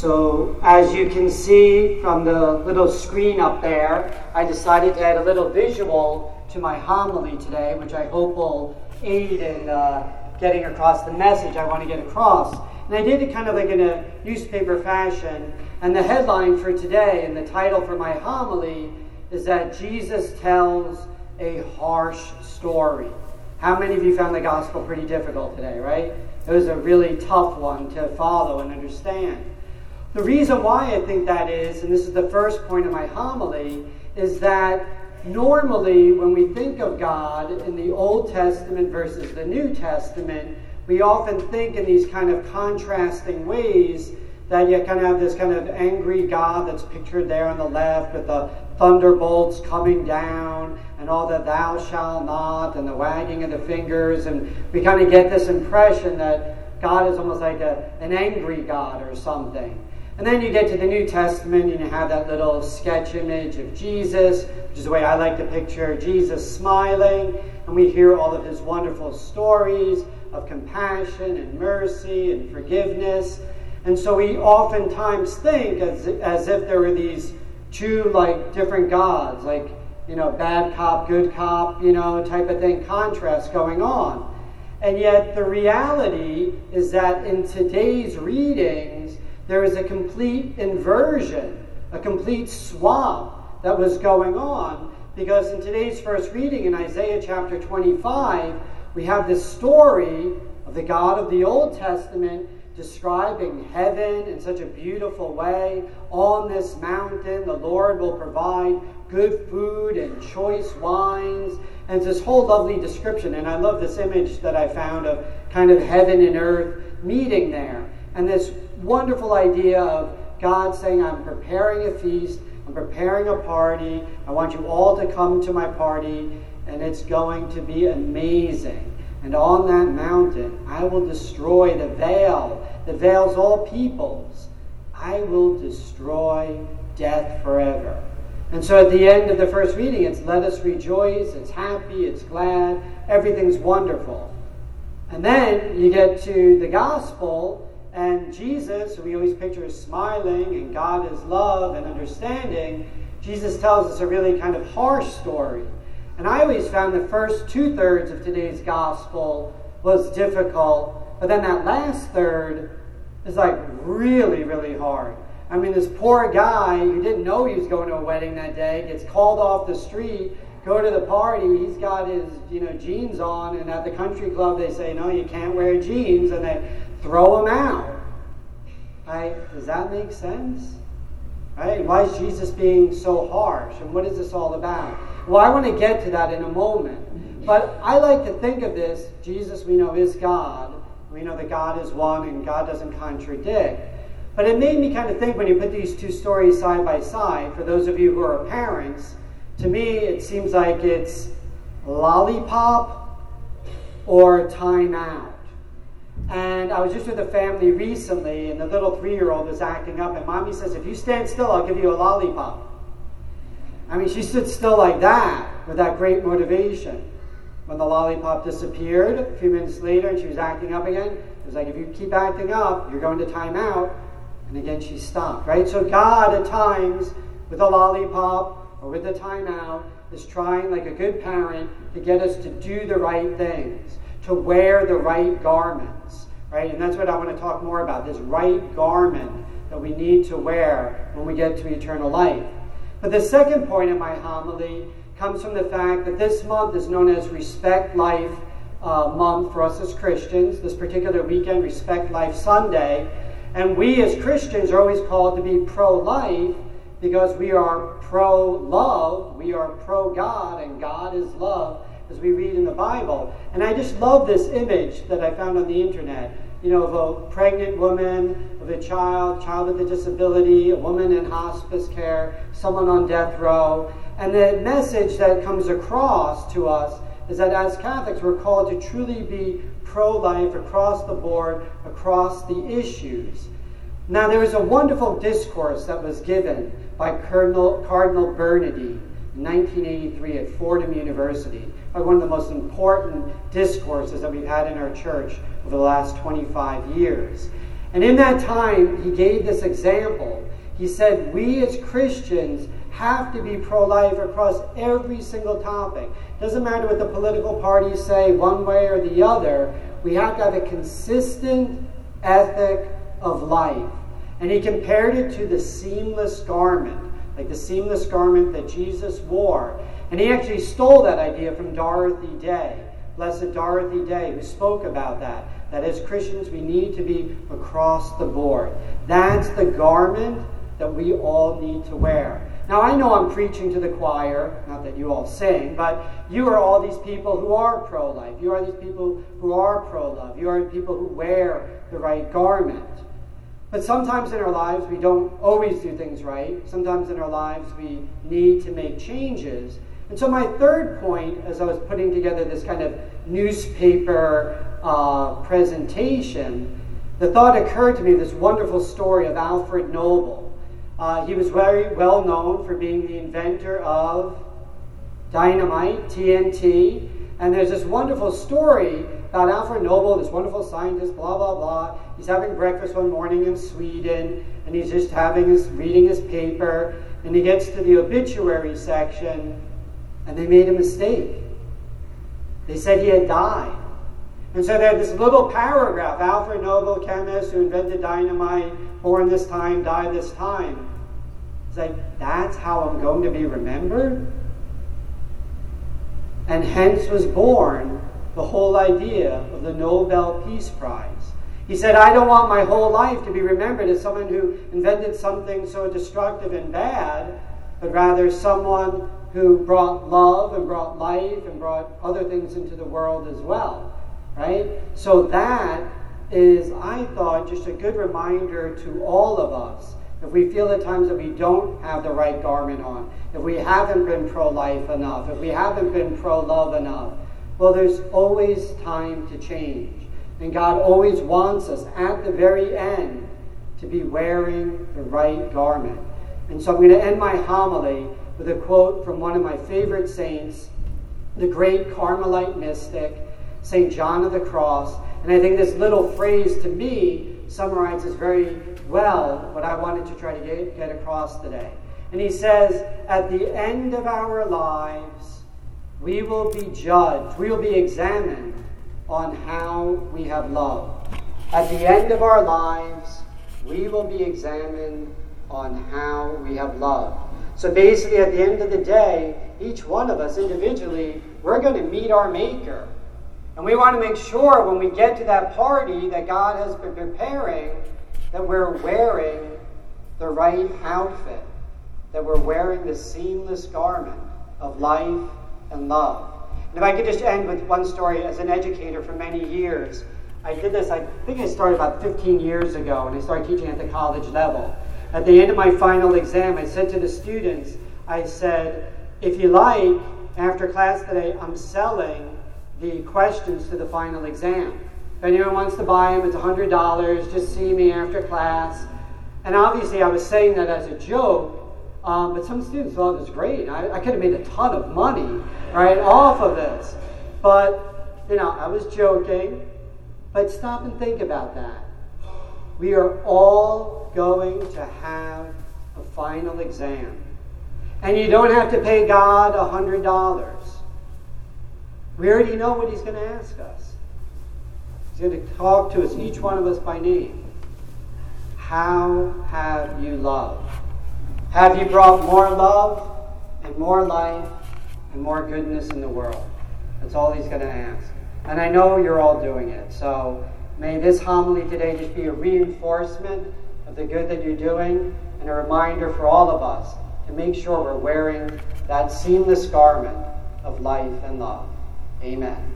So as you can see from the little screen up there, I decided to add a little visual to my homily today, which I hope will aid in getting across the message I want to get across. And I did it kind of like in a newspaper fashion. And the headline for today and the title for my homily is that Jesus tells a harsh story. How many of you found the gospel pretty difficult today, right? It was a really tough one to follow and understand. The reason why I think that is, and this is the first point of my homily, is that normally when we think of God in the Old Testament versus the New Testament, we often think in these kind of contrasting ways that you kind of have this kind of angry God that's pictured there on the left with the thunderbolts coming down and all the thou shalt not and the wagging of the fingers, and we kind of get this impression that God is almost like an angry God or something. And then you get to the New Testament and you have that little sketch image of Jesus, which is the way I like to picture Jesus smiling, and we hear all of his wonderful stories of compassion and mercy and forgiveness. And so we oftentimes think as if there were these two different gods, bad cop, good cop, type of thing, contrast going on. And yet the reality is that in today's readings, there is a complete inversion, a complete swap that was going on, because in today's first reading in Isaiah chapter 25, we have this story of the God of the Old Testament describing heaven in such a beautiful way. On this mountain, the Lord will provide good food and choice wines. And it's this whole lovely description. And I love this image that I found of kind of heaven and earth meeting there. And this wonderful idea of God saying, I'm preparing a feast, I'm preparing a party, I want you all to come to my party, and it's going to be amazing. And on that mountain, I will destroy the veil that veils all peoples. I will destroy death forever. And so at the end of the first reading, it's let us rejoice, it's happy, it's glad, everything's wonderful. And then you get to the gospel, and Jesus, who we always picture as smiling, and God is love and understanding, Jesus tells us a really kind of harsh story. And I always found the first 2/3 of today's gospel was difficult, but then that last third is really, really hard. I mean, this poor guy who didn't know he was going to a wedding that day gets called off the street, go to the party, he's got his jeans on, and at the country club they say, no, you can't wear jeans, and they throw him out. Right? Does that make sense? Right? Why is Jesus being so harsh? And what is this all about? Well, I want to get to that in a moment. But I like to think of this, Jesus we know is God. We know that God is one and God doesn't contradict. But it made me kind of think when you put these two stories side by side, for those of you who are parents, to me it seems like it's lollipop or time out. And I was just with a family recently, and the little 3-year-old was acting up, and Mommy says, if you stand still, I'll give you a lollipop. I mean, she stood still like that, with that great motivation. When the lollipop disappeared, a few minutes later, and she was acting up again, it was like, if you keep acting up, you're going to time out. And again, she stopped, right? So God, at times, with a lollipop or with a time out, is trying, like a good parent, to get us to do the right things, to wear the right garments, right? And that's what I want to talk more about, this right garment that we need to wear when we get to eternal life. But the second point in my homily comes from the fact that this month is known as Respect Life Month for us as Christians. This particular weekend, Respect Life Sunday. And we as Christians are always called to be pro-life because we are pro-love, we are pro-God, and God is love, as we read in the Bible. And I just love this image that I found on the internet, of a pregnant woman, of a child with a disability, a woman in hospice care, someone on death row. And the message that comes across to us is that as Catholics, we're called to truly be pro-life across the board, across the issues. Now, there was a wonderful discourse that was given by Cardinal Bernardini in 1983 at Fordham University, one of the most important discourses that we've had in our church over the last 25 years. And in that time, he gave this example. He said, we as Christians have to be pro-life across every single topic. Doesn't matter what the political parties say one way or the other. We have to have a consistent ethic of life. And he compared it to the seamless garment, like the seamless garment that Jesus wore. And he actually stole that idea from Dorothy Day, Blessed Dorothy Day, who spoke about that as Christians we need to be across the board. That's the garment that we all need to wear. Now, I know I'm preaching to the choir, not that you all sing, but you are all these people who are pro-life. You are these people who are pro-love. You are people who wear the right garment. But sometimes in our lives, we don't always do things right. Sometimes in our lives, we need to make changes. And so my third point, as I was putting together this kind of newspaper presentation, the thought occurred to me, this wonderful story of Alfred Nobel. He was very well known for being the inventor of dynamite, TNT. And there's this wonderful story about Alfred Nobel, this wonderful scientist, blah, blah, blah. He's having breakfast one morning in Sweden, and he's just reading his paper, and he gets to the obituary section, and they made a mistake. They said he had died. And so they had this little paragraph, Alfred Nobel, chemist who invented dynamite, born this time, died this time. It's like, that's how I'm going to be remembered? And hence was born the whole idea of the Nobel Peace Prize. He said, I don't want my whole life to be remembered as someone who invented something so destructive and bad, but rather someone who brought love and brought life and brought other things into the world as well. Right? So that is, I thought, just a good reminder to all of us. If we feel at times that we don't have the right garment on, if we haven't been pro-life enough, if we haven't been pro-love enough, well, there's always time to change. And God always wants us at the very end to be wearing the right garment. And so I'm going to end my homily with a quote from one of my favorite saints, the great Carmelite mystic, St. John of the Cross. And I think this little phrase to me summarizes very well what I wanted to try to get across today. And he says, at the end of our lives, we will be judged, we will be examined on how we have loved. At the end of our lives, we will be examined on how we have loved. So basically, at the end of the day, each one of us individually, we're going to meet our Maker. And we want to make sure when we get to that party that God has been preparing, that we're wearing the right outfit, that we're wearing the seamless garment of life and love. And if I could just end with one story. As an educator for many years, I did this, I think I started about 15 years ago, and I started teaching at the college level. At the end of my final exam, I said to the students, I said, if you like, after class today, I'm selling the questions to the final exam. If anyone wants to buy them, it's $100. Just see me after class. And obviously I was saying that as a joke, but some students thought it was great. I could have made a ton of money, right, off of this. But, I was joking. But stop and think about that. We are all going to have a final exam. And you don't have to pay God $100. We already know what he's going to ask us. He's going to talk to us, each one of us by name. How have you loved? Have you brought more love and more life and more goodness in the world? That's all he's going to ask. And I know you're all doing it. So may this homily today just be a reinforcement of the good that you're doing and a reminder for all of us to make sure we're wearing that seamless garment of life and love. Amen.